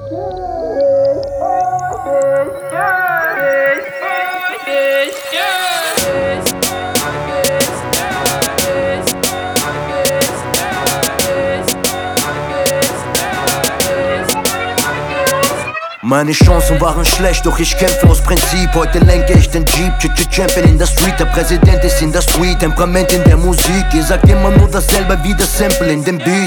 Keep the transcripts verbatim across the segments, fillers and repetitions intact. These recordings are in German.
Meine Chancen waren schlecht, doch ich kämpfe aus Prinzip. Heute lenke ich den Jeep, Ch-Ch-Champion in der Street. Der Präsident ist in der Street, Temperament in der Musik. Ihr sagt immer nur dasselbe wie das Sample in dem Beat.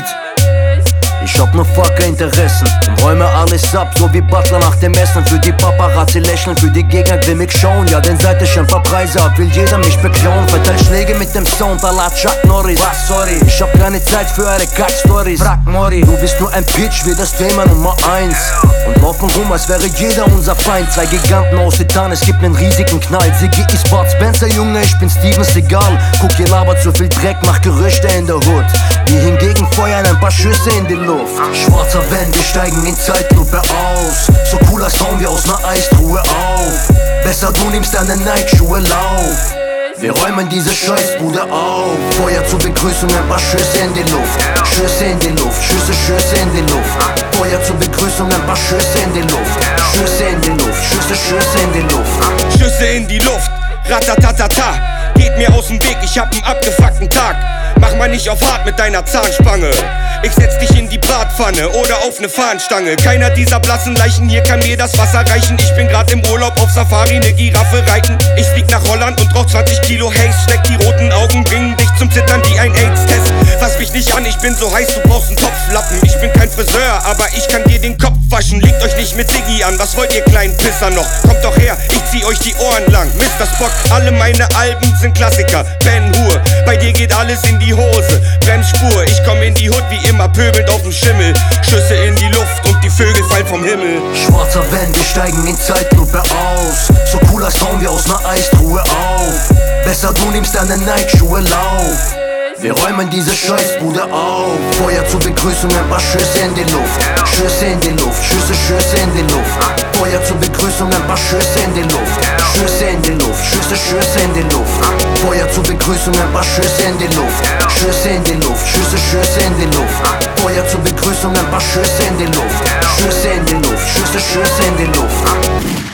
Ich hab nur fucker Interessen und räume alles ab, so wie Butler nach dem Essen. Für die Paparazzi lächeln, für die Gegner grimmig schauen. Ja, denn seit ich ein paar Preise hab, will jeder mich beklauen. Verteil Schläge mit dem Sound à la Chuck Norris. Was, sorry, ich hab keine Zeit für eure Kack-Stories. Frag Mori, du bist nur ein Pitch wie das Thema Nummer eins. Und laufen rum, als wäre jeder unser Feind. Zwei Giganten aus Titan, es gibt nen riesigen Knall. Ziggy ist Bart Spencer, Junge, ich bin Steven Seagal. Guck, ihr labert so viel Dreck, macht Gerüchte in der Hood. Wir hingegen feuern ein paar Schüsse in die Luft. Schwarzer Van, wir steigen in Zeitlupe aus. So cool, als hauen wir aus ner Eistruhe auf. Besser du nimmst deine Nike-Schuhe, lauf. Wir räumen diese Scheißbude auf. Feuer zur Begrüßung, ein paar Schüsse in die Luft. Schüsse in die Luft, Schüsse, Schüsse in die Luft. Feuer zur Begrüßung, ein paar Schüsse in die Luft. Schüsse in die Luft, Schüsse, Schüsse in die Luft. Schüsse in die Luft, ratatatata. Geht mir aus dem Weg, ich hab 'n abgefuckten Tag. Mach mal nicht auf hart mit deiner Zahnspange. Ich setz dich in die Bratpfanne oder auf ne Fahnenstange. Keiner dieser blassen Leichen hier kann mir das Wasser reichen. Ich bin grad im Urlaub auf Safari, ne Giraffe reiten. Ich flieg nach Holland und rauch zwanzig Kilo Haze. Schleck die roten Augen, bringen dich zum Zittern wie ein AIDS-Test. Fass mich nicht an, ich bin so heiß, du brauchst 'n Topflappen. Ich bin kein Friseur, aber ich kann dir den Kopf waschen. Legt euch nicht mit Ziggy an, was wollt ihr kleinen Pisser noch? Kommt doch her, ich zieh euch die Ohren lang. Mister Spock, alle meine Alben sind Klassiker. Ben Hur, bei dir geht alles in die Hose. Bremsspur, ich komm in die Hood wie immer, pöbelnd auf dem Schimmel. Schüsse in die Luft und die Vögel fallen vom Himmel. Schwarzer Van, wir steigen in Zeitlupe aus. So cool, als hauen wir aus ner Eistruhe auf. Besser du nimmst deine Nike-Schuhe, lauf. Wir räumen diese Scheißbude auf. Feuer zur Begrüßung, ein paar Schüsse in die Luft. Schüsse in die Luft, Schüsse, Schüsse in die Luft. Feuer zur Begrüßung, ein paar Schüsse in die Luft. Schüsse in die Luft, Schüsse, Schüsse in die Luft. Feuer zur Begrüßung, ein paar Schüsse in die Luft. Schüsse in die Luft, Schüsse, Schüsse in die Luft. Feuer zur Begrüßung, ein paar Schüsse in die Luft. Schüsse in die Luft, Schüsse, Schüsse in die Luft.